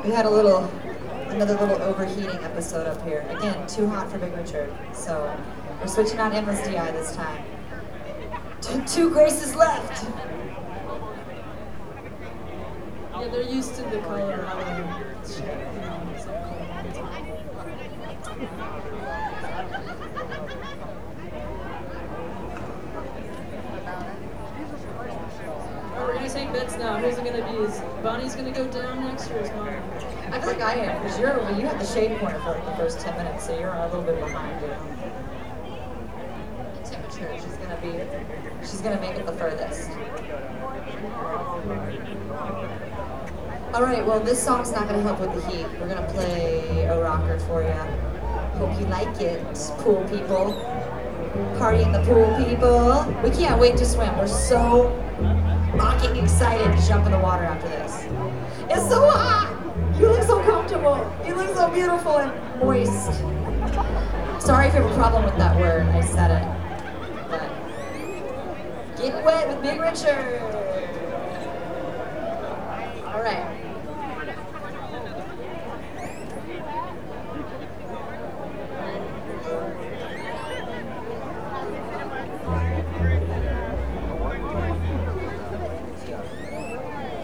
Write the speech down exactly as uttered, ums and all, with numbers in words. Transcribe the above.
We had a little, another little overheating episode up here. Again, too hot for Big Richard. So we're switching on Endless D I this time. Two, two Graces left. Yeah, they're used to the Colorado shit, you know, it's like cold all the time. Alright, we're gonna take bets now. Who's it gonna be? Is Bonnie's gonna go down next or is Mom? I feel like I am, because you're well, you had the shade corner for like the first ten minutes, so you're a little bit behind you. Temperature, she's gonna be, she's gonna make it the furthest. All right, well, this song's not gonna help with the heat. We're gonna play a rocker for you. Hope you like it, pool people. Party in the pool, people. We can't wait to swim. We're so fucking excited to jump in the water after this. It's so hot. You look so comfortable. You look so beautiful and moist. Sorry if you have a problem with that word. I said it. But get wet with Big Richard. All right.